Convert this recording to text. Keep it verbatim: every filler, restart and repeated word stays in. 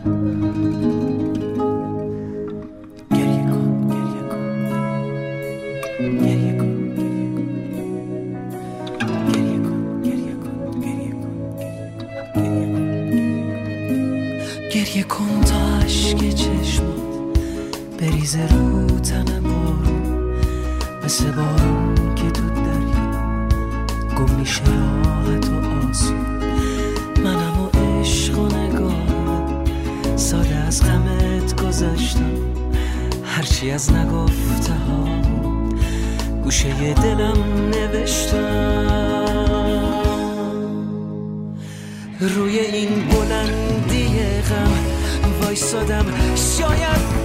گریه کن گریه کن گریه کن گریه کن گریه کن گریه کن گریه کن تا اشک چشمات بریزه رو تن بارون، مثل بارون که تو دریا گم میشه راحت و آسون. منم و عشق و نگاهم ساده از غمت گذشتم، هرچی از نگفته ها گوشه دلم نوشتم. روی این بلندی غم وایسادم، شاید